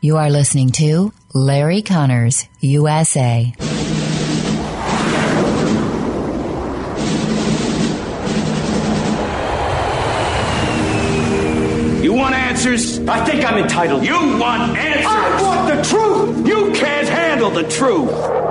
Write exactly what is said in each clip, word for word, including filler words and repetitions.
You are listening to Larry Connors, U S A. You want answers? I think I'm entitled. You want answers? I want the truth! You can't handle the truth!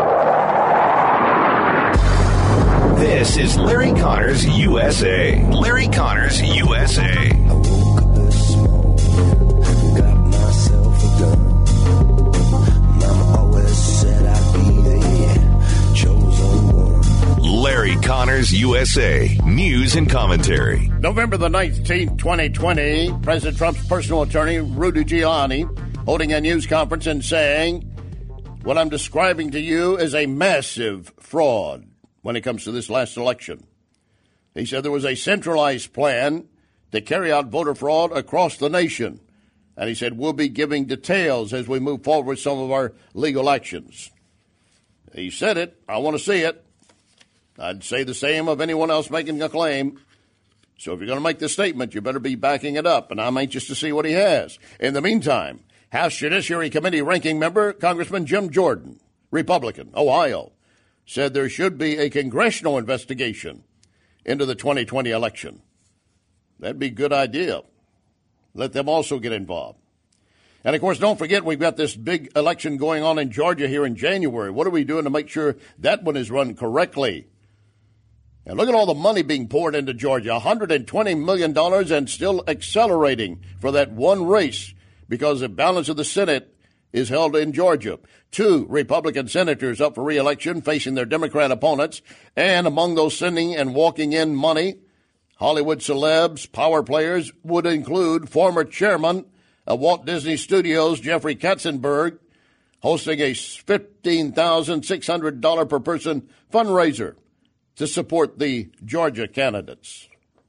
This is Larry Connors, U S A. Larry Connors, U S A. I woke up this morning, got myself a gun. Mama always said I'd be the chosen one. Larry Connors, U S A. News and commentary. November the nineteenth, twenty twenty, President Trump's personal attorney, Rudy Giuliani, holding a news conference and saying, what I'm describing to you is a massive fraud when it comes to this last election. He said there was a centralized plan to carry out voter fraud across the nation. And he said, we'll be giving details as we move forward with some of our legal actions. He said it. I want to see it. I'd say the same of anyone else making a claim. So if you're going to make this statement, you better be backing it up. And I'm anxious to see what he has. In the meantime, House Judiciary Committee ranking member, Congressman Jim Jordan, Republican, Ohio, said there should be a congressional investigation into the twenty twenty election. That'd be a good idea. Let them also get involved. And, of course, don't forget we've got this big election going on in Georgia here in January. What are we doing to make sure that one is run correctly? And look at all the money being poured into Georgia, one hundred twenty million dollars, and still accelerating for that one race because the balance of the Senate is held in Georgia. Two Republican senators up for re-election facing their Democrat opponents. And among those sending and walking in money, Hollywood celebs, power players, would include former chairman of Walt Disney Studios, Jeffrey Katzenberg, hosting a fifteen thousand six hundred dollars per person fundraiser to support the Georgia candidates.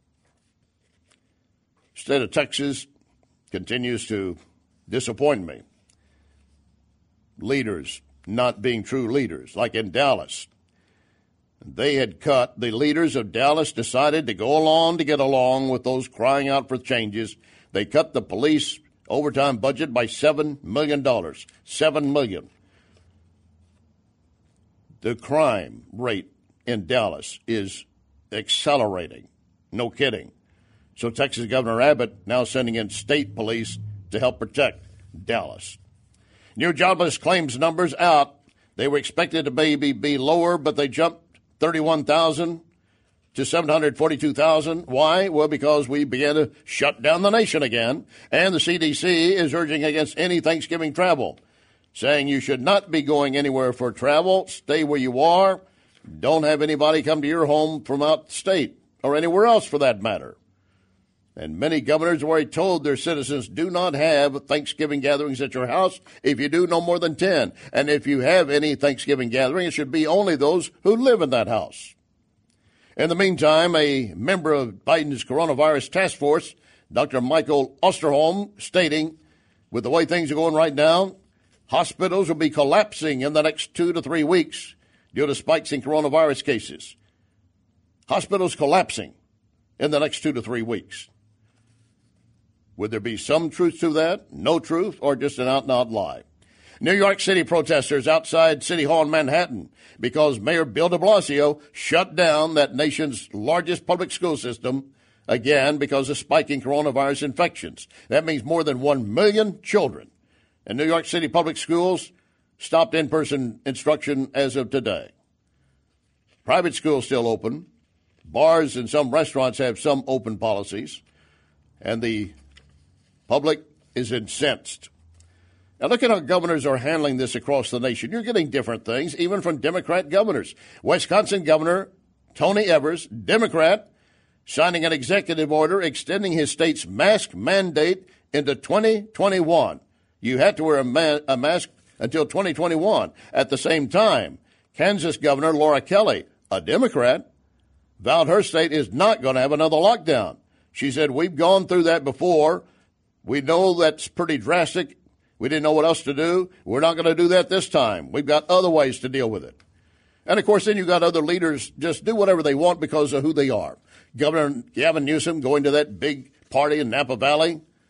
State of Texas continues to disappoint me. Leaders not being true leaders, like in Dallas. They had cut, the leaders of Dallas decided to go along to get along with those crying out for changes. They cut the police overtime budget by seven million dollars. seven million dollars. The crime rate in Dallas is accelerating. No kidding. So Texas Governor Abbott now sending in state police to help protect Dallas. New jobless claims numbers out. They were expected to maybe be lower, but they jumped thirty-one thousand to seven hundred forty-two thousand. Why? Well, because we began to shut down the nation again, and the C D C is urging against any Thanksgiving travel, saying you should not be going anywhere for travel. Stay where you are. Don't have anybody come to your home from out the state or anywhere else for that matter. And many governors have already told their citizens, do not have Thanksgiving gatherings at your house. If you do, no more than ten. And if you have any Thanksgiving gathering, it should be only those who live in that house. In the meantime, a member of Biden's coronavirus task force, Doctor Michael Osterholm, stating, with the way things are going right now, hospitals will be collapsing in the next two to three weeks due to spikes in coronavirus cases. Hospitals collapsing in the next two to three weeks. Would there be some truth to that, no truth, or just an out-and-out lie? New York City protesters outside City Hall in Manhattan because Mayor Bill de Blasio shut down that nation's largest public school system, again, because of spiking coronavirus infections. That means more than one million children in New York City public schools stopped in-person instruction as of today. Private schools still open. Bars and some restaurants have some open policies. And the public is incensed. Now, look at how governors are handling this across the nation. You're getting different things, even from Democrat governors. Wisconsin Governor Tony Evers, Democrat, signing an executive order extending his state's mask mandate into twenty twenty-one. You had to wear a, ma- a mask until twenty twenty-one. At the same time, Kansas Governor Laura Kelly, a Democrat, vowed her state is not going to have another lockdown. She said, we've gone through that before. We know that's pretty drastic. We didn't know what else to do. We're not going to do that this time. We've got other ways to deal with it. And, of course, then you've got other leaders just do whatever they want because of who they are. Governor Gavin Newsom going to that big party in Napa Valley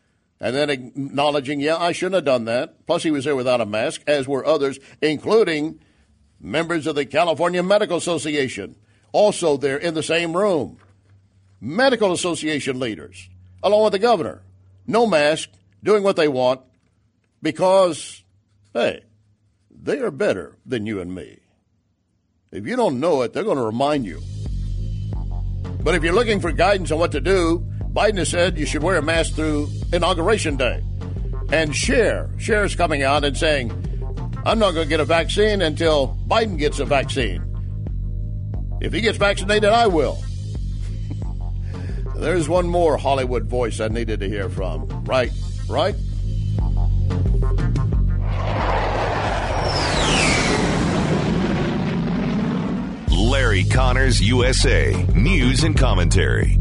and then acknowledging, yeah, I shouldn't have done that. Plus, he was there without a mask, as were others, including members of the California Medical Association, also there in the same room. Medical Association leaders, along with the governor, no mask, doing what they want, because, hey, they are better than you and me. If you don't know it, they're going to remind you. But if you're looking for guidance on what to do, Biden has said you should wear a mask through Inauguration Day. And Cher, Cher's coming out and saying, I'm not going to get a vaccine until Biden gets a vaccine. If he gets vaccinated, I will. There's one more Hollywood voice I needed to hear from. Right, right? Larry Connors, U S A. News and commentary.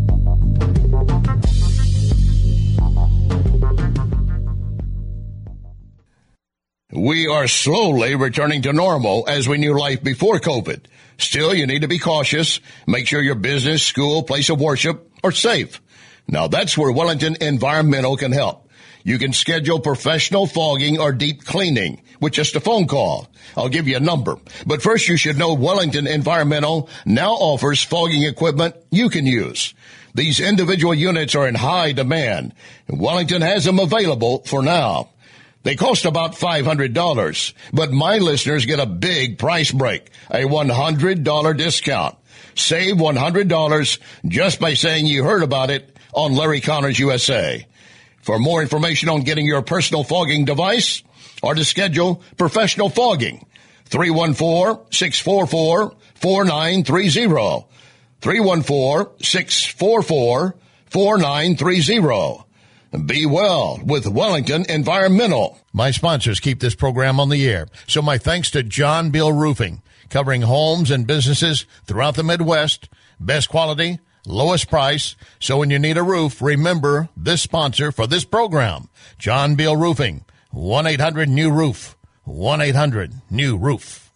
We are slowly returning to normal as we knew life before COVID. Still, you need to be cautious. Make sure your business, school, place of worship are safe. Now, that's where Wellington Environmental can help. You can schedule professional fogging or deep cleaning with just a phone call. I'll give you a number. But first, you should know Wellington Environmental now offers fogging equipment you can use. These individual units are in high demand, and Wellington has them available for now. They cost about five hundred dollars, but my listeners get a big price break, a one hundred dollars discount. Save one hundred dollars just by saying you heard about it on Larry Connors U S A. For more information on getting your personal fogging device or to schedule professional fogging, three one four, six four four, four nine three zero. three one four, six four four, four nine three zero. Be well with Wellington Environmental. My sponsors keep this program on the air, so my thanks to John Bill Roofing, covering homes and businesses throughout the Midwest. Best quality, lowest price. So when you need a roof, remember this sponsor for this program, John Bill Roofing, one eight hundred new roof, one eight hundred new roof.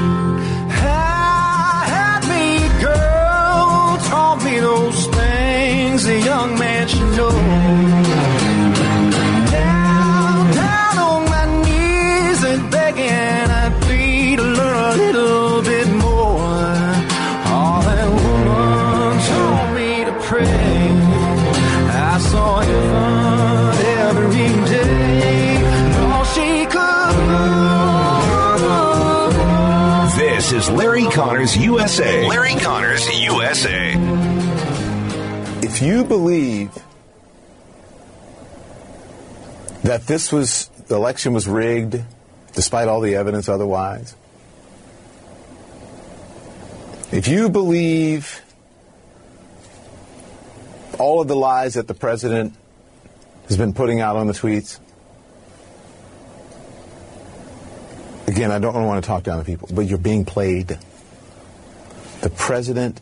Had me, girl, taught me those things a young man should know. Down, down on my knees and begging, I plead to learn a little bit more. All that woman told me to pray. I saw heaven every day. All she could. This is Larry Connors U S A. Larry Connors U S A. If you believe that this was, the election was rigged, despite all the evidence otherwise, if you believe all of the lies that the president has been putting out on the tweets, again, I don't want to talk down to people, but you're being played. The president,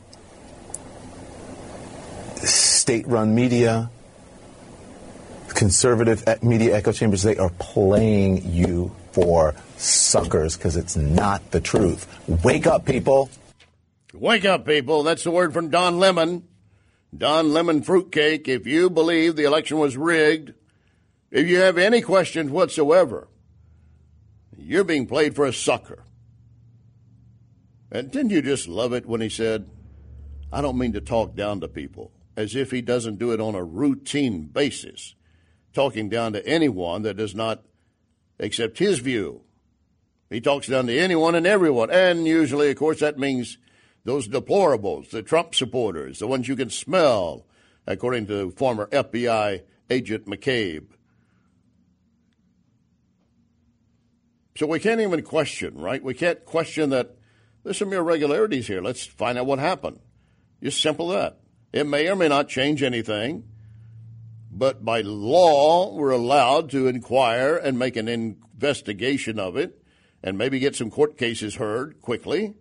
state-run media, conservative media echo chambers, they are playing you for suckers because it's not the truth. Wake up, people. Wake up, people. That's the word from Don Lemon. Don Lemon Fruitcake. If you believe the election was rigged, if you have any questions whatsoever, you're being played for a sucker. And didn't you just love it when he said, I don't mean to talk down to people, as if he doesn't do it on a routine basis, talking down to anyone that does not accept his view. He talks down to anyone and everyone. And usually, of course, that means those deplorables, the Trump supporters, the ones you can smell, according to former F B I agent McCabe. So we can't even question, right? We can't question that there's some irregularities here. Let's find out what happened. Just simple that. It may or may not change anything, but by law, we're allowed to inquire and make an investigation of it and maybe get some court cases heard quickly.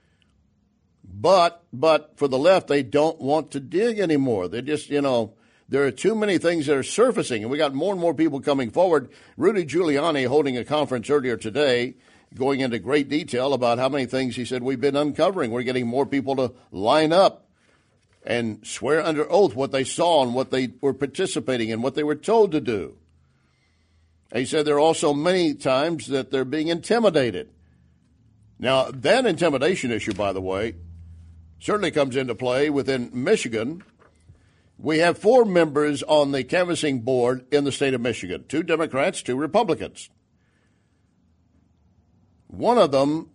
But, but for the left, they don't want to dig anymore. They just, you know, there are too many things that are surfacing, and we got more and more people coming forward. Rudy Giuliani holding a conference earlier today, going into great detail about how many things he said we've been uncovering. We're getting more people to line up. and swear under oath what they saw and what they were participating in, what they were told to do. And he said there are also many times that they're being intimidated. Now, that intimidation issue, by the way, certainly comes into play within Michigan. We have four members on the canvassing board in the state of Michigan, two Democrats, two Republicans. One of them,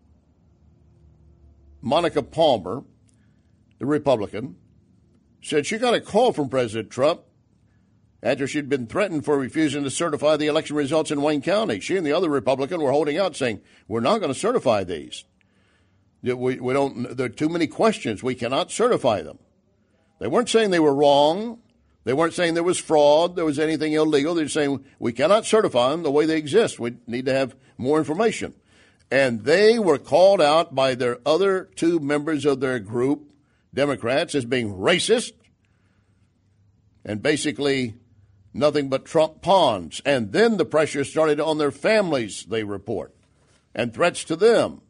Monica Palmer, the Republican, said she got a call from President Trump after she'd been threatened for refusing to certify the election results in Wayne County. She and the other Republican were holding out, saying, we're not going to certify these. We, we don't, there are too many questions. We cannot certify them. They weren't saying they were wrong. They weren't saying there was fraud, there was anything illegal. They're saying we cannot certify them the way they exist. We need to have more information. And they were called out by their other two members of their group, Democrats, as being racist and basically nothing but Trump pawns. And then the pressure started on their families, they report, and threats to them.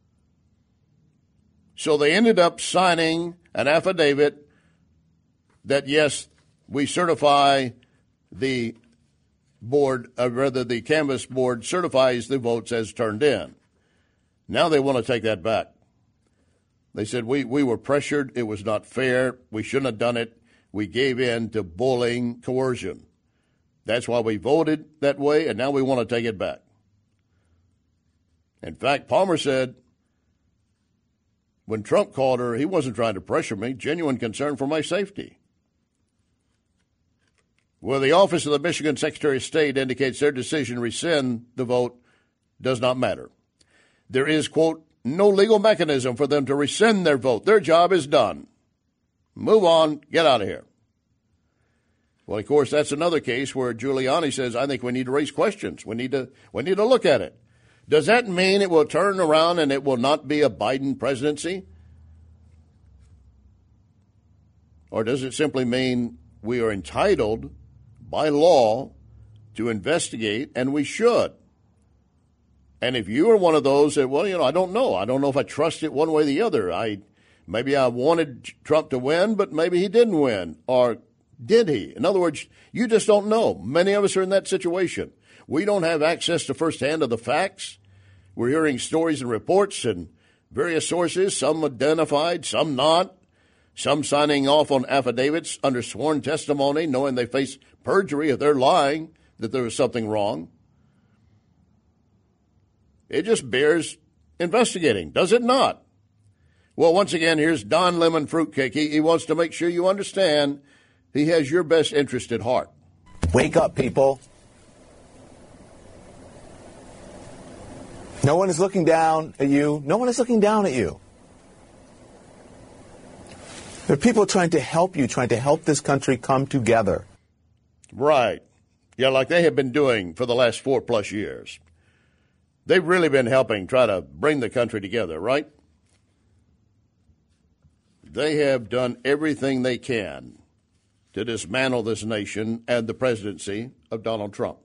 So they ended up signing an affidavit that, yes, we certify the board, or rather the canvass board certifies the votes as turned in. Now they want to take that back. They said, we, we were pressured. It was not fair. We shouldn't have done it. We gave in to bullying, coercion. That's why we voted that way, and now we want to take it back. In fact, Palmer said, when Trump called her, he wasn't trying to pressure me, genuine concern for my safety. Well, the Office of the Michigan Secretary of State indicates their decision to rescind the vote does not matter. There is, quote, no legal mechanism for them to rescind their vote. Their job is done. Move on. Get out of here. Well, of course, that's another case where Giuliani says, I think we need to raise questions. We need to, we need to look at it. Does that mean it will turn around and it will not be a Biden presidency? Or does it simply mean we are entitled by law to investigate, and we should? And if you are one of those that, well, you know, I don't know. I don't know if I trust it one way or the other. I maybe I wanted Trump to win, but maybe he didn't win. Or did he? In other words, you just don't know. Many of us are in that situation. We don't have access to firsthand of the facts. We're hearing stories and reports and various sources, some identified, some not, some signing off on affidavits under sworn testimony, knowing they face perjury if they're lying, that there was something wrong. It just bears investigating, does it not? Well, once again, here's Don Lemon Fruitcake. He, he wants to make sure you understand he has your best interest at heart. Wake up, people. No one is looking down at you. No one is looking down at you. There are people trying to help you, trying to help this country come together. Right. Yeah, like they have been doing for the last four plus years. They've really been helping try to bring the country together, right? They have done everything they can to dismantle this nation and the presidency of Donald Trump.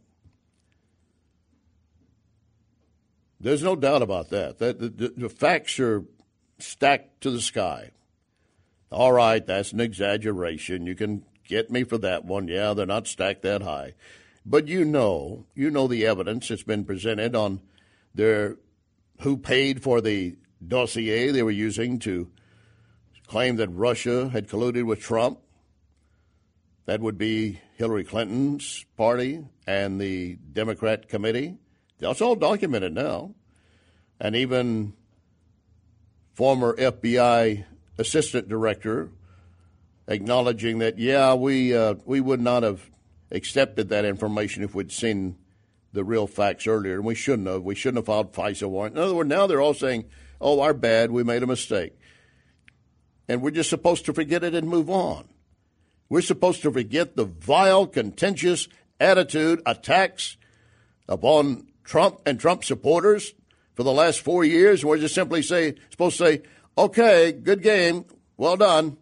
There's no doubt about that. The, the, the facts are stacked to the sky. All right, that's an exaggeration. You can get me for that one. Yeah, they're not stacked that high. But you know, you know the evidence that's been presented on their who paid for the dossier they were using to claim that Russia had colluded with Trump. That would be Hillary Clinton's party and the Democrat committee. That's all documented now. And even former F B I assistant director acknowledging that, yeah, we uh, we would not have accepted that information if we'd seen the real facts earlier, and we shouldn't have. We shouldn't have filed FISA warrant. In other words, now they're all saying, oh, our bad, we made a mistake. And we're just supposed to forget it and move on. We're supposed to forget the vile, contentious attitude, attacks upon Trump and Trump supporters for the last four years. And we're just simply say, supposed to say, okay, good game, well done.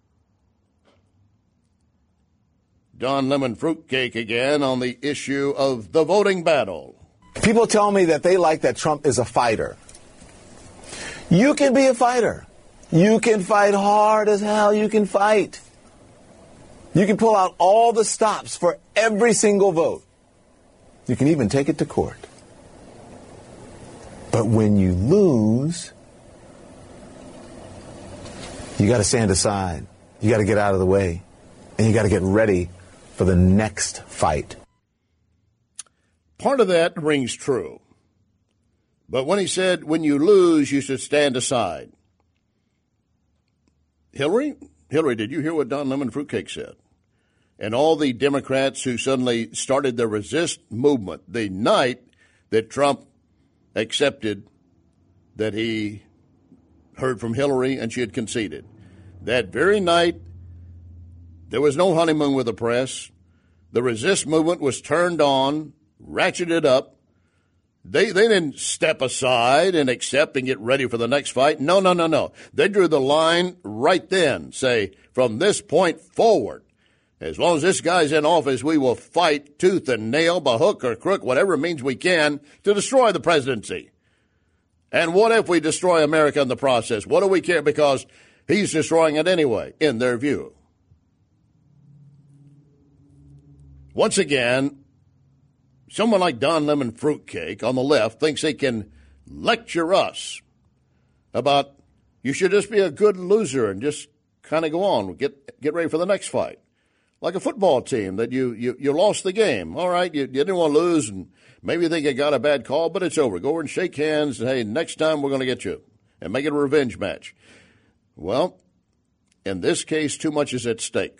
Don Lemon Fruitcake again on the issue of the voting battle. People tell me that they like that Trump is a fighter. You can be a fighter. You can fight hard as hell. You can fight. You can pull out all the stops for every single vote. You can even take it to court. But when you lose, you got to stand aside. You got to get out of the way. And you got to get ready for the next fight. Part of that rings true. But when he said, when you lose, you should stand aside. Hillary, Hillary, did you hear what Don Lemon Fruitcake said? And all the Democrats who suddenly started the resist movement the night that Trump accepted that he heard from Hillary and she had conceded. That very night, there was no honeymoon with the press. The resist movement was turned on, ratcheted up. They they didn't step aside and accept and get ready for the next fight. No, no, no, no. They drew the line right then. Say, from this point forward, as long as this guy's in office, we will fight tooth and nail, by hook or crook, whatever means we can, to destroy the presidency. And what if we destroy America in the process? What do we care? Because he's destroying it anyway, in their view. Once again, someone like Don Lemon Fruitcake on the left thinks they can lecture us about you should just be a good loser and just kind of go on, get get ready for the next fight. Like a football team that you, you, you lost the game. All right, you, you didn't want to lose, and maybe you think you got a bad call, but it's over. Go over and shake hands, and, hey, next time we're going to get you, and make it a revenge match. Well, in this case, too much is at stake.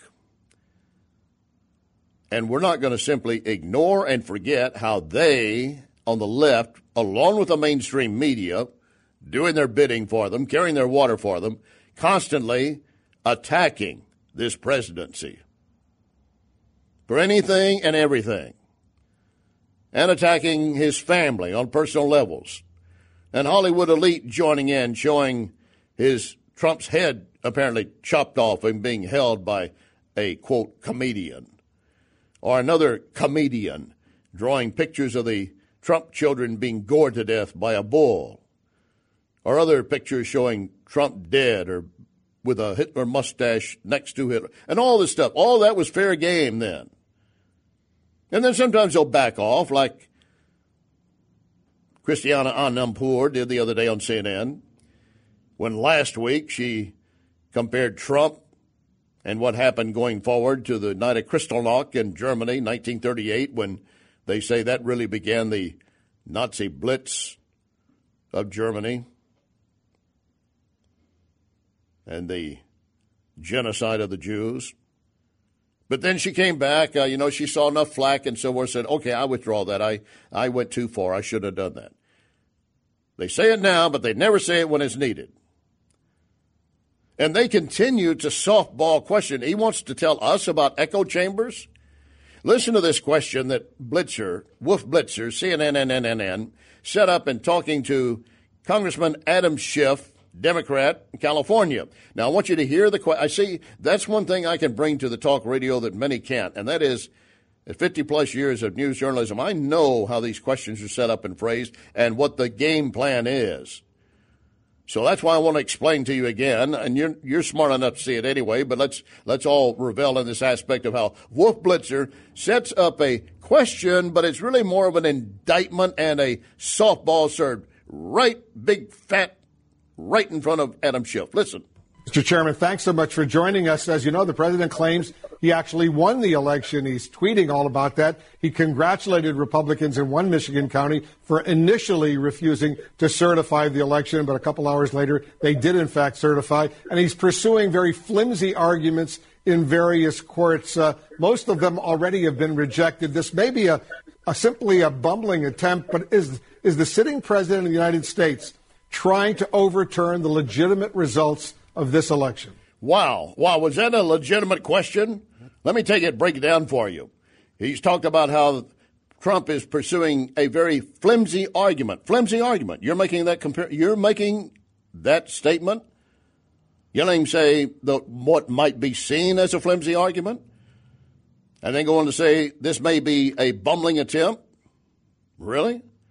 And we're not going to simply ignore and forget how they, on the left, along with the mainstream media, doing their bidding for them, carrying their water for them, constantly attacking this presidency for anything and everything, and attacking his family on personal levels, and Hollywood elite joining in, showing his Trump's head apparently chopped off and being held by a, quote, comedian. Or another comedian drawing pictures of the Trump children being gored to death by a bull. Or other pictures showing Trump dead or with a Hitler mustache next to Hitler. And all this stuff. All that was fair game then. And then sometimes they'll back off, like Christiana Amanpour did the other day on C N N, when last week she compared Trump and what happened going forward to the night of Kristallnacht in Germany, nineteen thirty-eight, when they say that really began the Nazi Blitz of Germany and the genocide of the Jews. But then she came back, uh, you know, she saw enough flack and so forth, said, okay, I withdraw that. I, I went too far. I should have done that. They say it now, but they never say it when it's needed. And they continue to softball question. He wants to tell us about echo chambers. Listen to this question that Blitzer, Wolf Blitzer, C N N, N N N N, set up in talking to Congressman Adam Schiff, Democrat, California. Now, I want you to hear the question. I see that's one thing I can bring to the talk radio that many can't, and that is at fifty-plus years of news journalism, I know how these questions are set up and phrased and what the game plan is. So that's why I want to explain to you again, and you're you're smart enough to see it anyway, but let's let's all revel in this aspect of how Wolf Blitzer sets up a question, but it's really more of an indictment and a softball served right big fat right in front of Adam Schiff. Listen. Mister Chairman, thanks so much for joining us. As you know, the president claims he actually won the election. He's tweeting all about that. He congratulated Republicans in one Michigan county for initially refusing to certify the election, but a couple hours later, they did, in fact, certify. And he's pursuing very flimsy arguments in various courts. Uh, most of them already have been rejected. This may be a, a simply a bumbling attempt, but is is the sitting president of the United States trying to overturn the legitimate results of this election? Wow. Wow. Was that a legitimate question? Let me take it, break it down for you. He's talked about how Trump is pursuing a very flimsy argument. Flimsy argument. You're making that compar- You're making that statement? You let him say the, what might be seen as a flimsy argument? And then go on to say this may be a bumbling attempt? Really?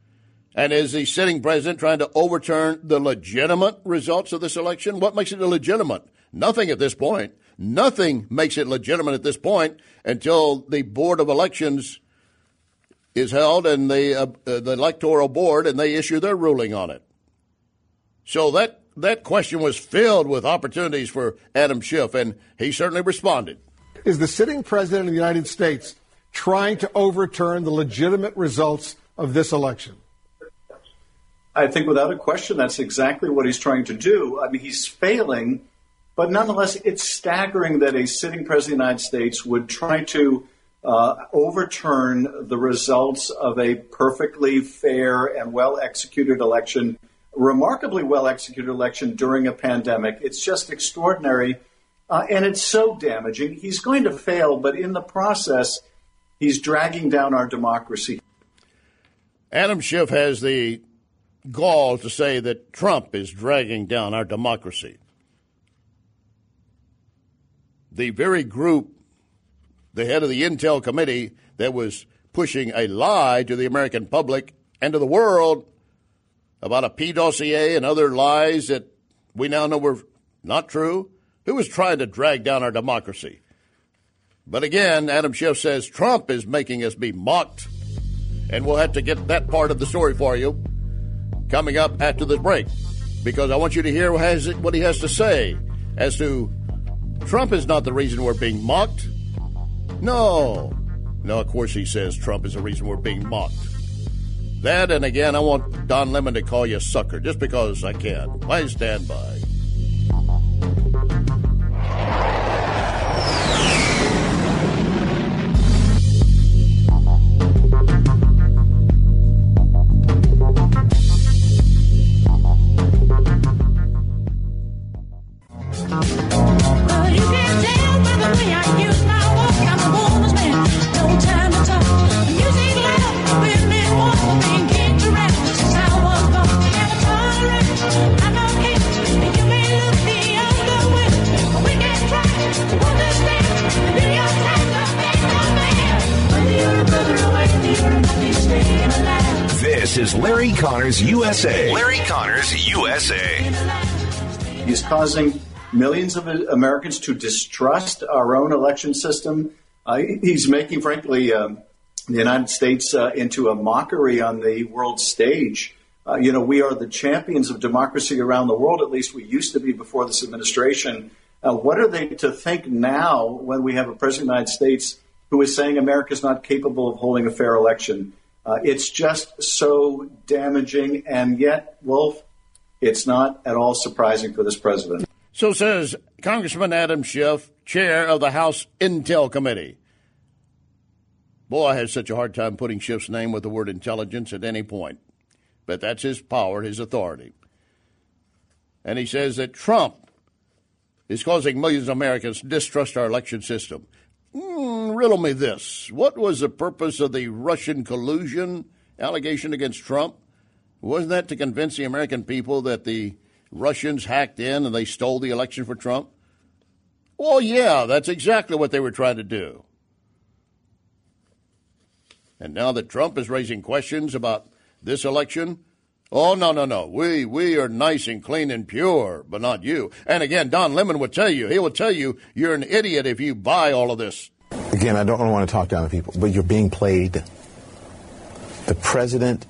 And is the sitting president trying to overturn the legitimate results of this election? What makes it illegitimate? Nothing at this point. Nothing makes it legitimate at this point until the Board of Elections is held and the, uh, uh, the electoral board and they issue their ruling on it. So that, that question was filled with opportunities for Adam Schiff, and he certainly responded. Is the sitting president of the United States trying to overturn the legitimate results of this election? I think without a question, that's exactly what he's trying to do. I mean, he's failing, but nonetheless, it's staggering that a sitting president of the United States would try to uh, overturn the results of a perfectly fair and well-executed election, remarkably well-executed election during a pandemic. It's just extraordinary, uh, and it's so damaging. He's going to fail, but in the process, he's dragging down our democracy. Adam Schiff has the gall to say that Trump is dragging down our democracy. The very group, the head of the Intel Committee, that was pushing a lie to the American public and to the world about a P dossier and other lies that we now know were not true, who was trying to drag down our democracy. But again, Adam Schiff says Trump is making us be mocked, and we'll have to get that part of the story for you coming up after this break, because I want you to hear what he has to say as to Trump is not the reason we're being mocked. No. No, of course he says Trump is the reason we're being mocked. That, and again, I want Don Lemon to call you a sucker just because I can. Please stand by. This is Larry Connors U S A. Larry Connors U S A. He's causing millions of Americans to distrust our own election system. Uh, he's making, frankly, uh, the United States uh, into a mockery on the world stage. Uh, you know, we are the champions of democracy around the world. At least we used to be before this administration. Uh, what are they to think now when we have a president of the United States who is saying America is not capable of holding a fair election? Uh, it's just so damaging, and yet, Wolf, it's not at all surprising for this president. So says Congressman Adam Schiff, chair of the House Intel Committee. Boy, I had such a hard time putting Schiff's name with the word intelligence at any point. But that's his power, his authority. And he says that Trump is causing millions of Americans to distrust our election system. Mm, riddle me this. What was the purpose of the Russian collusion allegation against Trump? Wasn't that to convince the American people that the Russians hacked in and they stole the election for Trump? Well, yeah, that's exactly what they were trying to do. And now that Trump is raising questions about this election, oh, no, no, no. We we are nice and clean and pure, but not you. And again, Don Lemon would tell you, he will tell you you're an idiot if you buy all of this. Again, I don't want to talk down to people, but you're being played. The president,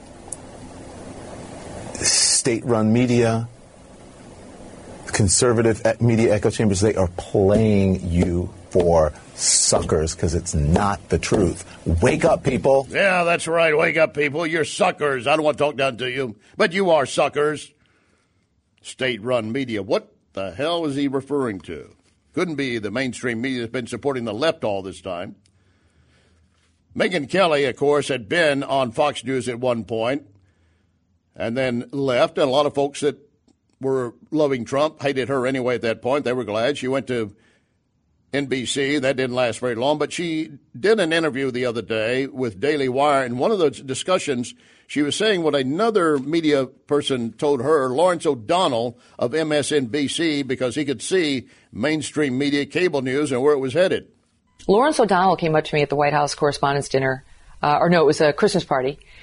state-run media, conservative media echo chambers, they are playing you for suckers because it's not the truth. Wake up, people. Yeah, that's right. Wake up, people. You're suckers. I don't want to talk down to you, but you are suckers. State-run media. What the hell is he referring to? Couldn't be the mainstream media that's been supporting the left all this time. Megyn Kelly, of course, had been on Fox News at one point and then left. And a lot of folks that were loving Trump hated her anyway at that point. They were glad. She went to N B C. That didn't last very long. But she did an interview the other day with Daily Wire. And one of those discussions, she was saying what another media person told her, Lawrence O'Donnell of M S N B C, because he could see mainstream media, cable news, and where it was headed. Lawrence O'Donnell came up to me at the White House Correspondents' Dinner, uh, or no, it was a Christmas party,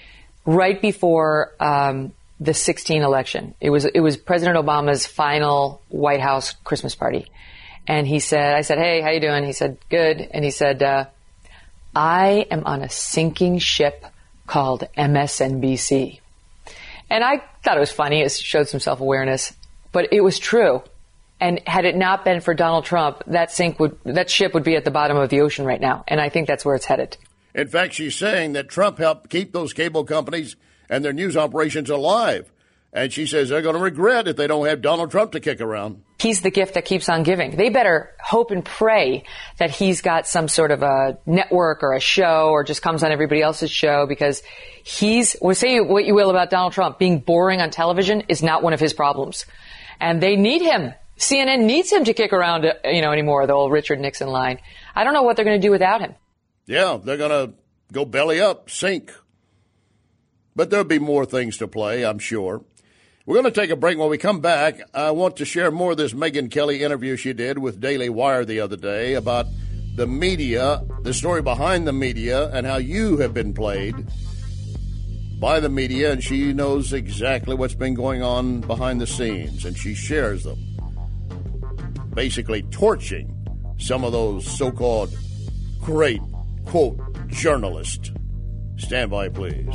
right before um, the sixteen election. It was it was President Obama's final White House Christmas party. And he said, I said, hey, how you doing? He said, good. And he said, uh, I am on a sinking ship called M S N B C. And I thought it was funny. It showed some self-awareness. But it was true. And had it not been for Donald Trump, that sink would, that ship would be at the bottom of the ocean right now. And I think that's where it's headed. In fact, she's saying that Trump helped keep those cable companies and their news operations alive. And she says they're going to regret if they don't have Donald Trump to kick around. He's the gift that keeps on giving. They better hope and pray that he's got some sort of a network or a show or just comes on everybody else's show, because he's, well, say what you will about Donald Trump, being boring on television is not one of his problems. And they need him. C N N needs him to kick around, you know, anymore, the old Richard Nixon line. I don't know what they're going to do without him. Yeah, they're going to go belly up, sink. But there'll be more things to play, I'm sure. We're going to take a break. When we come back, I want to share more of this Megyn Kelly interview she did with Daily Wire the other day about the media, the story behind the media, and how you have been played by the media. And she knows exactly what's been going on behind the scenes, and she shares them, basically torching some of those so-called great, quote, journalists. Stand by, please.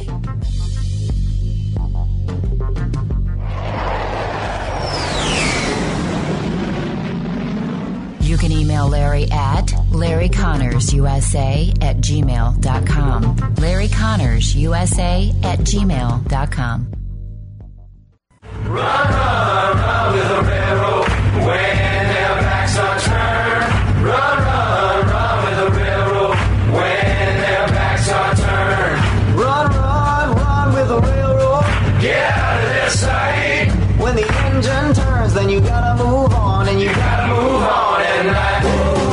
You can email Larry at Larry Connors U S A at gmail dot com. Larry Connors U S A at gmail dot com. Run, run, run with the railroad when their backs are turned. Run, run, run with the railroad when their backs are turned. Run, run, run with the railroad. Get out of their sight. When the engine turns, then you gotta move on, and you gotta move on at night.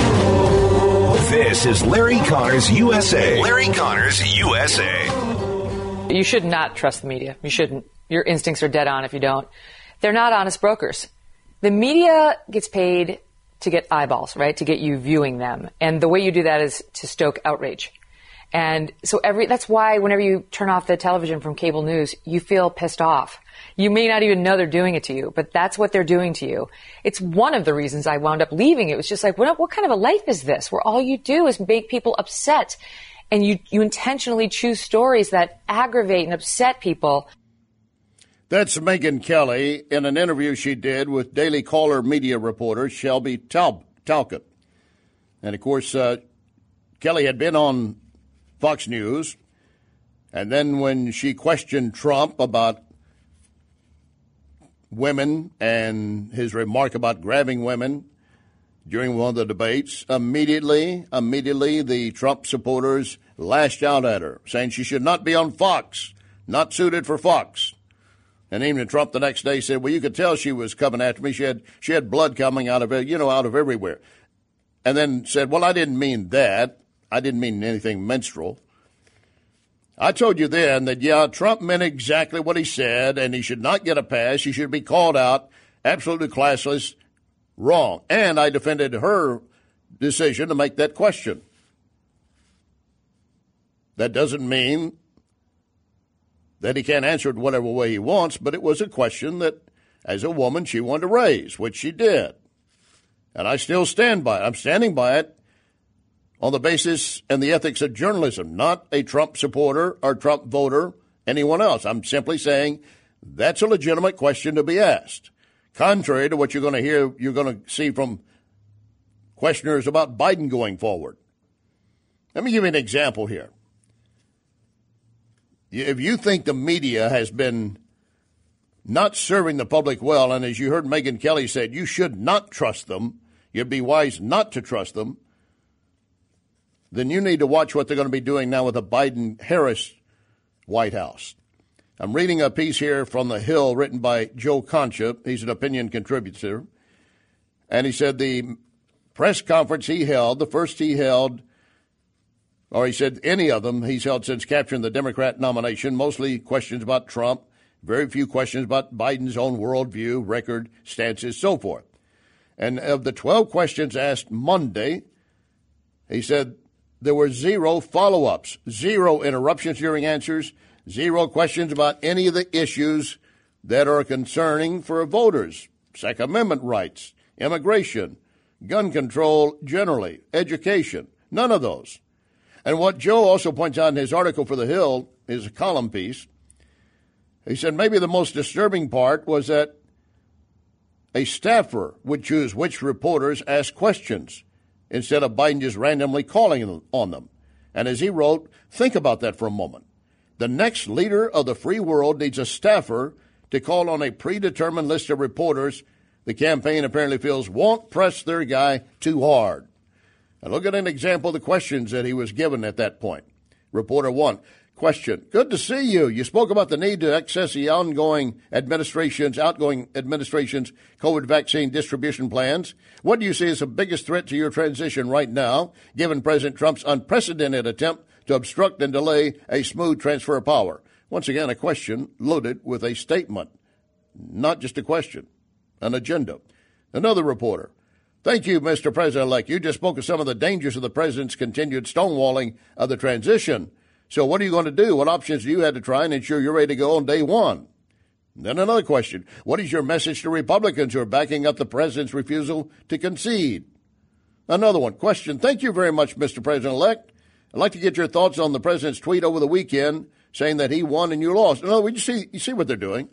This is Larry Connors U S A. Larry Connors U S A. You should not trust the media. You shouldn't. Your instincts are dead on if you don't. They're not honest brokers. The media gets paid to get eyeballs, right? To get you viewing them. And the way you do that is to stoke outrage. And so every, that's why whenever you turn off the television from cable news, you feel pissed off. You may not even know they're doing it to you, but that's what they're doing to you. It's one of the reasons I wound up leaving. It was just like, what, what kind of a life is this where all you do is make people upset, and you, you intentionally choose stories that aggravate and upset people? That's Megyn Kelly in an interview she did with Daily Caller media reporter Shelby Tal- Talcott. And, of course, uh, Kelly had been on Fox News, and then when she questioned Trump about women and his remark about grabbing women during one of the debates, immediately, immediately the Trump supporters lashed out at her, saying she should not be on Fox, not suited for Fox. And even Trump the next day said, well, you could tell she was coming after me. She had she had blood coming out of it, you know, out of everywhere. And then said, well, I didn't mean that. I didn't mean anything menstrual. I told you then that, yeah, Trump meant exactly what he said, and he should not get a pass. He should be called out, absolutely classless, wrong. And I defended her decision to make that question. That doesn't mean that he can't answer it whatever way he wants, but it was a question that, as a woman, she wanted to raise, which she did. And I still stand by it. I'm standing by it on the basis and the ethics of journalism, not a Trump supporter or Trump voter, anyone else. I'm simply saying that's a legitimate question to be asked, contrary to what you're going to hear, you're going to see from questioners about Biden going forward. Let me give you an example here. If you think the media has been not serving the public well, and as you heard Megyn Kelly said, you should not trust them, you'd be wise not to trust them, then you need to watch what they're going to be doing now with the Biden-Harris White House. I'm reading a piece here from The Hill written by Joe Concha. He's an opinion contributor. And he said the press conference he held, the first he held, or he said any of them he's held since capturing the Democrat nomination, mostly questions about Trump, very few questions about Biden's own worldview, record, stances, so forth. And of the twelve questions asked Monday, he said there were zero follow-ups, zero interruptions during answers, Zero questions about any of the issues that are concerning for voters. Second Amendment rights, immigration, gun control generally, education. None of those. And what Joe also points out in his article for The Hill, his column piece, he said maybe the most disturbing part was that a staffer would choose which reporters ask questions instead of Biden just randomly calling on them. And as he wrote, think about that for a moment. The next leader of the free world needs a staffer to call on a predetermined list of reporters the campaign apparently feels won't press their guy too hard. And look at an example of the questions that he was given at that point. Reporter one, question, good to see you. You spoke about the need to access the ongoing administration's, outgoing administration's COVID vaccine distribution plans. What do you see as the biggest threat to your transition right now, given President Trump's unprecedented attempt to obstruct and delay a smooth transfer of power? Once again, a question loaded with a statement, not just a question, an agenda. Another reporter, thank you, Mister President-elect. You just spoke of some of the dangers of the president's continued stonewalling of the transition. So what are you going to do? What options do you have to try and ensure you're ready to go on day one? And then another question. What is your message to Republicans who are backing up the president's refusal to concede? Another one. Question. Thank you very much, Mister President-elect. I'd like to get your thoughts on the president's tweet over the weekend saying that he won and you lost. In other words, you see, you see what they're doing.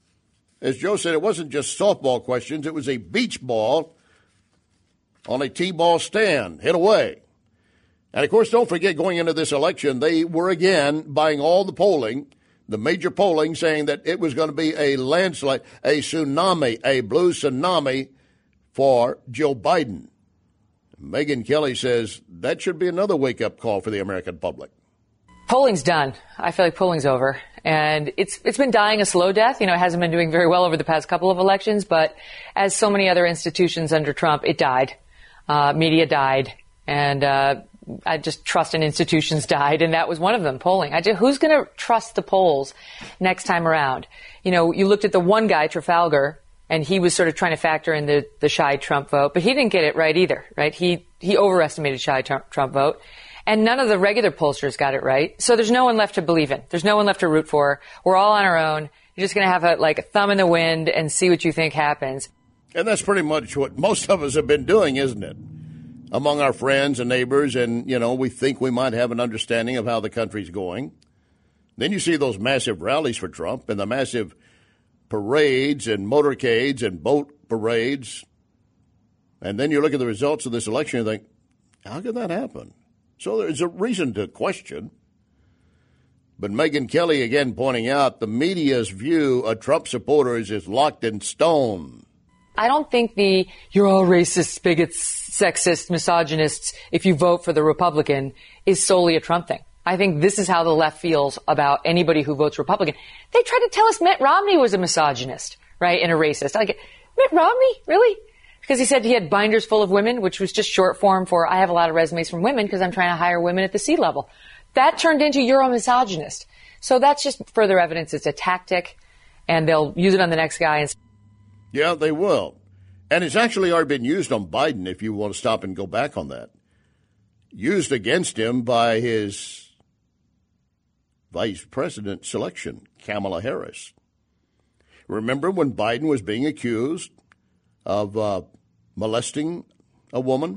As Joe said, it wasn't just softball questions. It was a beach ball on a T-ball stand, hit away. And, of course, don't forget, going into this election, they were again buying all the polling, the major polling, saying that it was going to be a landslide, a tsunami, a blue tsunami for Joe Biden. Megyn Kelly says that should be another wake-up call for the American public. Polling's done. I feel like polling's over. And it's it's been dying a slow death. You know, it hasn't been doing very well over the past couple of elections, but as so many other institutions under Trump, it died. Uh, media died. And uh, I just trust in institutions died, and that was one of them, polling. I just, who's going to trust the polls next time around? You know, you looked at the one guy, Trafalgar, and he was sort of trying to factor in the, the shy Trump vote, but he didn't get it right either, right? He he overestimated shy Trump, Trump vote. And none of the regular pollsters got it right. So there's no one left to believe in. There's no one left to root for. We're all on our own. You're just going to have a, like a thumb in the wind and see what you think happens. And that's pretty much what most of us have been doing, isn't it? Among our friends and neighbors, and, you know, we think we might have an understanding of how the country's going. Then you see those massive rallies for Trump and the massive parades and motorcades and boat parades. And then you look at the results of this election and think, how could that happen? So there's a reason to question. But Megyn Kelly again pointing out the media's view of Trump supporters is locked in stone. I don't think the you're all racist, bigots, sexist, misogynists if you vote for the Republican is solely a Trump thing. I think this is how the left feels about anybody who votes Republican. They tried to tell us Mitt Romney was a misogynist, right, and a racist. I get, Mitt Romney? Really? Because he said he had binders full of women, which was just short form for I have a lot of resumes from women because I'm trying to hire women at the C level. That turned into you're a misogynist. So that's just further evidence it's a tactic, and they'll use it on the next guy. And yeah, they will. And it's actually already been used on Biden, if you want to stop and go back on that. Used against him by his vice president selection, Kamala Harris. Remember when Biden was being accused of uh, molesting a woman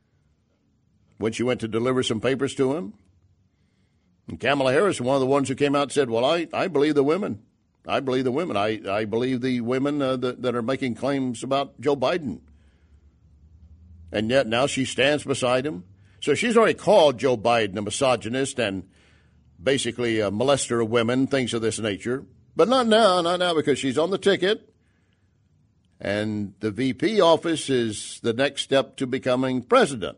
when she went to deliver some papers to him? And Kamala Harris was one of the ones who came out and said, well, I, I believe the women. I believe the women. I, I believe the women uh, that, that are making claims about Joe Biden. And yet now she stands beside him. So she's already called Joe Biden a misogynist and basically a molester of women, things of this nature. But not now, not now, because she's on the ticket. And the V P office is the next step to becoming president,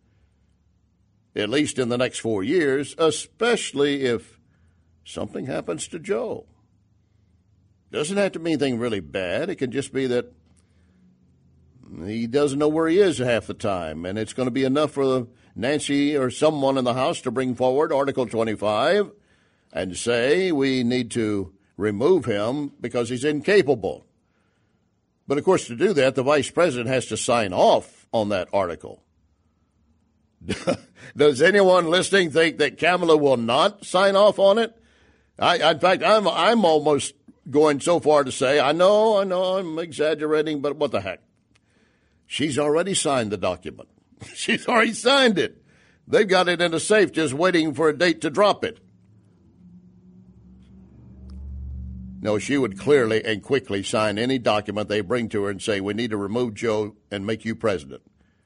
at least in the next four years, especially if something happens to Joe. Doesn't have to be anything really bad. It can just be that he doesn't know where he is half the time, and it's going to be enough for Nancy or someone in the House to bring forward Article twenty-five and say we need to remove him because he's incapable. But, of course, to do that, the vice president has to sign off on that article. Does anyone listening think that Kamala will not sign off on it? I, in fact, I'm I'm almost going so far to say, I know, I know, I'm exaggerating, but what the heck? She's already signed the document. She's already signed it. They've got it in a safe just waiting for a date to drop it. No, she would clearly and quickly sign any document they bring to her and say, we need to remove Joe and make you president.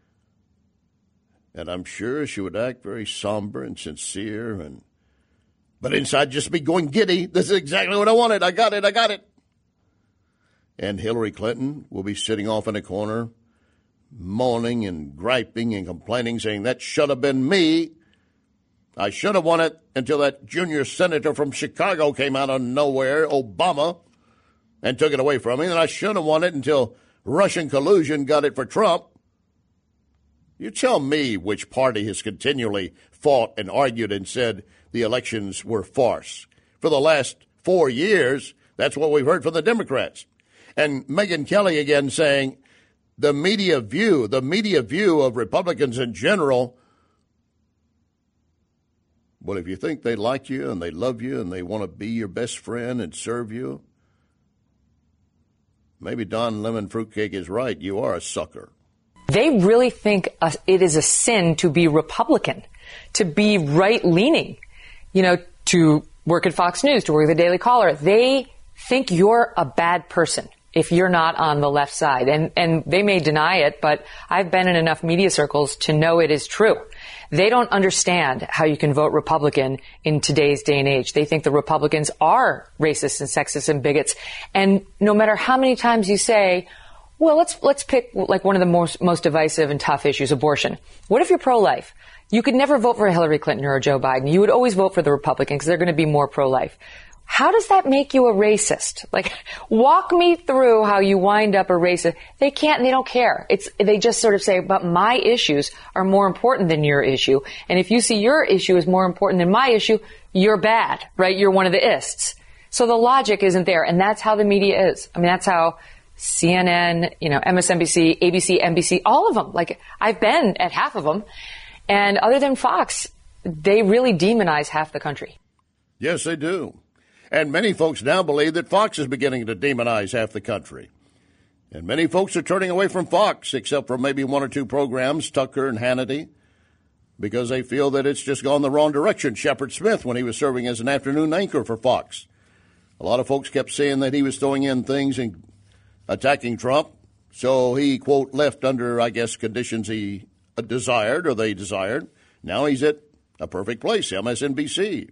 And I'm sure she would act very somber and sincere, and but inside just be going giddy. This is exactly what I wanted. I got it. I got it. And Hillary Clinton will be sitting off in a corner, moaning and griping and complaining, saying, that should have been me. I should have won it until that junior senator from Chicago came out of nowhere, Obama, and took it away from me. And I should have won it until Russian collusion got it for Trump. You tell me which party has continually fought and argued and said the elections were farce. For the last four years, that's what we've heard from the Democrats. And Megyn Kelly again saying the media view, the media view of Republicans in general. Well, if you think they like you and they love you and they want to be your best friend and serve you, maybe Don Lemon Fruitcake is right. You are a sucker. They really think uh, it is a sin to be Republican, to be right-leaning, you know, to work at Fox News, to work at the Daily Caller. They think you're a bad person if you're not on the left side. And, and they may deny it, but I've been in enough media circles to know it is true. They don't understand how you can vote Republican in today's day and age. They think the Republicans are racist and sexist and bigots. And no matter how many times you say, well, let's let's pick like one of the most most divisive and tough issues, abortion. What if you're pro-life? You could never vote for Hillary Clinton or Joe Biden. You would always vote for the Republicans because they're going to be more pro-life. How does that make you a racist? Like, walk me through how you wind up a racist. They can't and they don't care. It's they just sort of say, but my issues are more important than your issue. And if you see your issue is more important than my issue, you're bad, right? You're one of the ists. So the logic isn't there. And that's how the media is. I mean, that's how C N N, you know, M S N B C, A B C, N B C, all of them. Like, I've been at half of them. And other than Fox, they really demonize half the country. Yes, they do. And many folks now believe that Fox is beginning to demonize half the country. And many folks are turning away from Fox, except for maybe one or two programs, Tucker and Hannity, because they feel that it's just gone the wrong direction. Shepard Smith, when he was serving as an afternoon anchor for Fox, a lot of folks kept saying that he was throwing in things and attacking Trump. So he, quote, left under, I guess, conditions he desired or they desired. Now he's at a perfect place, M S N B C.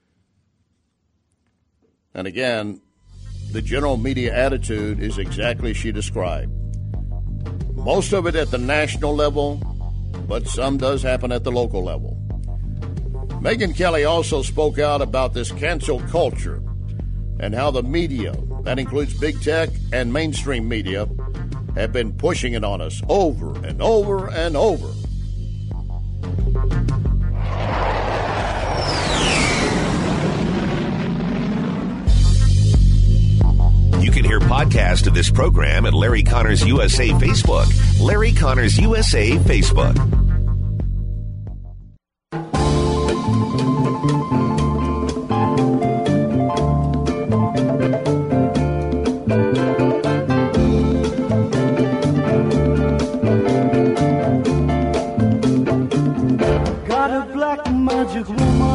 And again, the general media attitude is exactly as she described. Most of it at the national level, but some does happen at the local level. Megyn Kelly also spoke out about this cancel culture and how the media, that includes big tech and mainstream media, have been pushing it on us over and over and over. You can hear podcast of this program at Larry Connors U S A Facebook. Larry Connors U S A Facebook. Got a black magic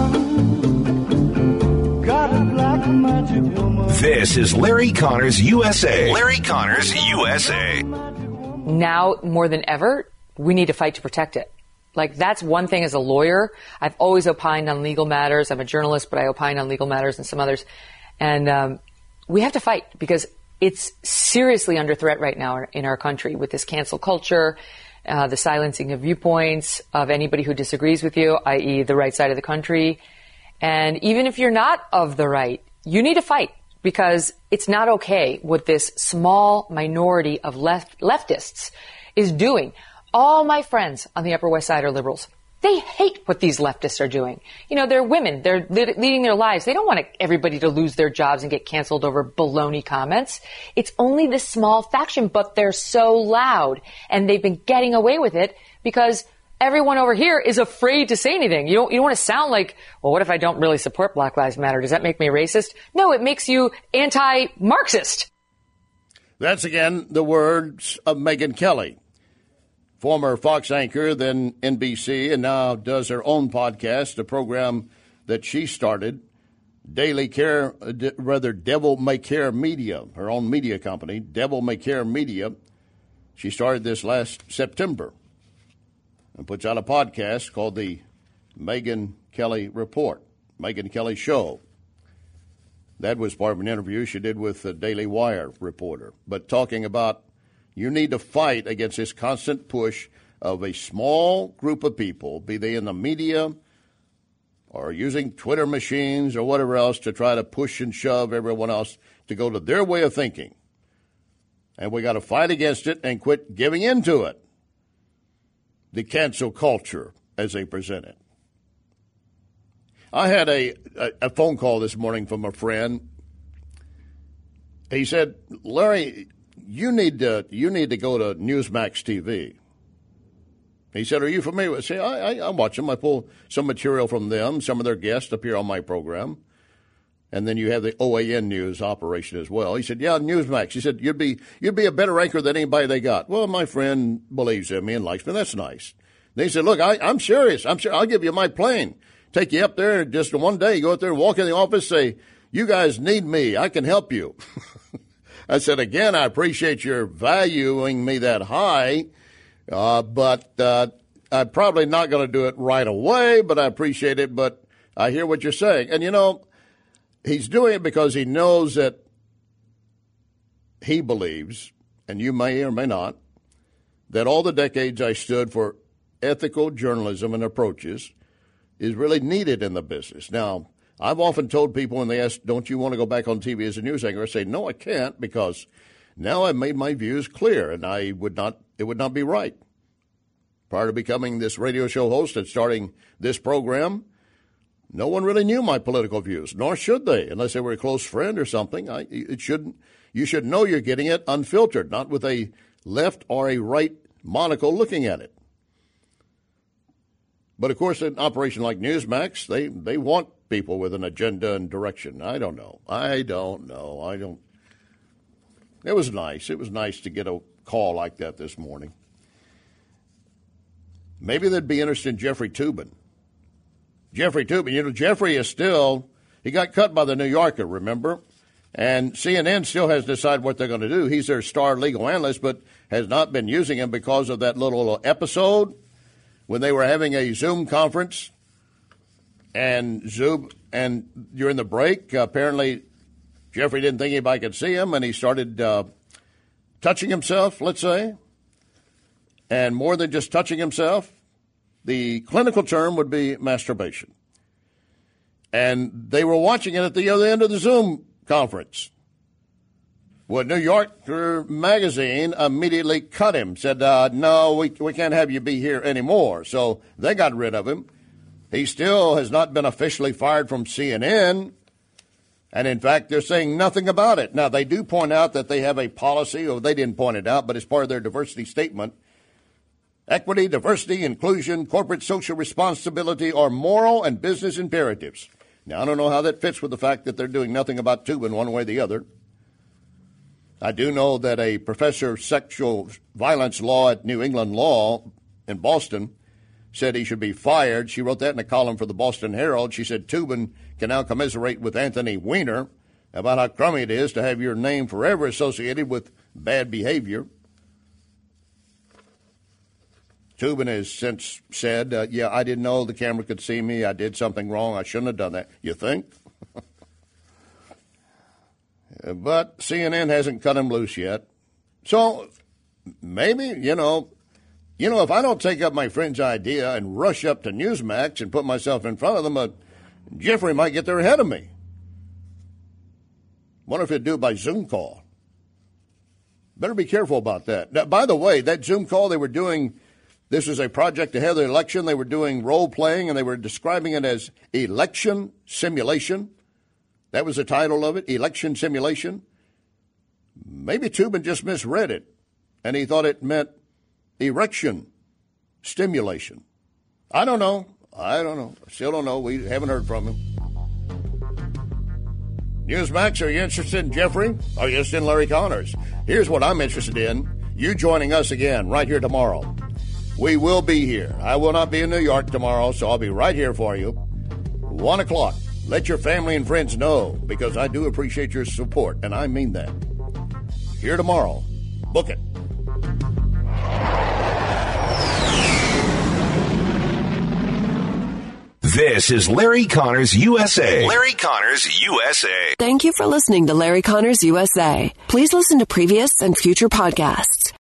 woman. Got a black magic woman. This is Larry Connors U S A. Larry Connors U S A. Now more than ever, we need to fight to protect it. Like, that's one thing as a lawyer. I've always opined on legal matters. I'm a journalist, but I opine on legal matters and some others. And um, we have to fight because it's seriously under threat right now in our country with this cancel culture, uh, the silencing of viewpoints of anybody who disagrees with you, that is the right side of the country. And even if you're not of the right, you need to fight. Because it's not okay what this small minority of left leftists is doing. All my friends on the Upper West Side are liberals. They hate what these leftists are doing. You know, they're women. They're le- leading their lives. They don't want everybody to lose their jobs and get canceled over baloney comments. It's only this small faction, but they're so loud. And they've been getting away with it because everyone over here is afraid to say anything. You don't, you don't want to sound like, well, what if I don't really support Black Lives Matter? Does that make me racist? No, it makes you anti-Marxist. That's, again, the words of Megyn Kelly, former Fox anchor, then N B C, and now does her own podcast, a program that she started, Daily Care, rather Devil May Care Media, her own media company, Devil May Care Media. She started this last September and puts out a podcast called the Megyn Kelly Report, Megyn Kelly Show. That was part of an interview she did with the Daily Wire reporter, but talking about you need to fight against this constant push of a small group of people, be they in the media or using Twitter machines or whatever else, to try to push and shove everyone else to go to their way of thinking. And we got to fight against it and quit giving into it. The cancel culture as they present it. I had a, a, a phone call this morning from a friend. He said, Larry, you need to you need to go to Newsmax T V. He said, are you familiar with it? I say, I, I, I watch them. I pull some material from them. Some of their guests appear on my program. And then you have the O A N News operation as well. He said, yeah, Newsmax. He said, you'd be you'd be a better anchor than anybody they got. Well, my friend believes in me and likes me. That's nice. Then he said, look, I, I'm serious. I'm sure I'll give you my plane. Take you up there just one day. You go out there and walk in the office, say, you guys need me. I can help you. I said, again, I appreciate your valuing me that high, uh, but uh, I'm probably not going to do it right away, but I appreciate it. But I hear what you're saying. And, you know, he's doing it because he knows that he believes, and you may or may not, that all the decades I stood for ethical journalism and approaches is really needed in the business. Now, I've often told people when they ask, don't you want to go back on T V as a news anchor? I say, no, I can't, because now I've made my views clear, and I would not, it would not be right. Prior to becoming this radio show host and starting this program, no one really knew my political views, nor should they, unless they were a close friend or something. I, it shouldn't. You should know you're getting it unfiltered, not with a left or a right monocle looking at it. But, of course, an operation like Newsmax, they, they want people with an agenda and direction. I don't know. I don't know. I don't. It was nice. It was nice to get a call like that this morning. Maybe they'd be interested in Jeffrey Toobin. Jeffrey Toobin, you know, Jeffrey is still, he got cut by the New Yorker, remember? And C N N still hasn't decided what they're going to do. He's their star legal analyst, but has not been using him because of that little episode when they were having a Zoom conference. And Zoom, and during the break, uh, apparently Jeffrey didn't think anybody could see him, and he started uh, touching himself, let's say. And more than just touching himself, the clinical term would be masturbation. And they were watching it at the other end of the Zoom conference. Well, New Yorker magazine immediately cut him, said, uh, no, we, we can't have you be here anymore. So they got rid of him. He still has not been officially fired from C N N. And, in fact, they're saying nothing about it. Now, they do point out that they have a policy, or they didn't point it out, but it's part of their diversity statement. Equity, diversity, inclusion, corporate social responsibility are moral and business imperatives. Now, I don't know how that fits with the fact that they're doing nothing about Toobin one way or the other. I do know that a professor of sexual violence law at New England Law in Boston said he should be fired. She wrote that in a column for the Boston Herald. She said Toobin can now commiserate with Anthony Weiner about how crummy it is to have your name forever associated with bad behavior. Toobin has since said, uh, yeah, I didn't know the camera could see me. I did something wrong. I shouldn't have done that. You think? But C N N hasn't cut him loose yet. So maybe, you know, you know, if I don't take up my friend's idea and rush up to Newsmax and put myself in front of them, uh, Jeffrey might get there ahead of me. Wonder if he'd do it by Zoom call. Better be careful about that. Now, by the way, that Zoom call they were doing, this was a project ahead of the election. They were doing role-playing, and they were describing it as election simulation. That was the title of it, election simulation. Maybe Toobin just misread it, and he thought it meant erection stimulation. I don't know. I don't know. Still don't know. We haven't heard from him. Newsmax, are you interested in Jeffrey? Are you interested in Larry Connors? Here's what I'm interested in. You joining us again right here tomorrow. We will be here. I will not be in New York tomorrow, so I'll be right here for you. One o'clock. Let your family and friends know, because I do appreciate your support, and I mean that. Here tomorrow. Book it. This is Larry Connors U S A. Larry Connors U S A. Thank you for listening to Larry Connors U S A. Please listen to previous and future podcasts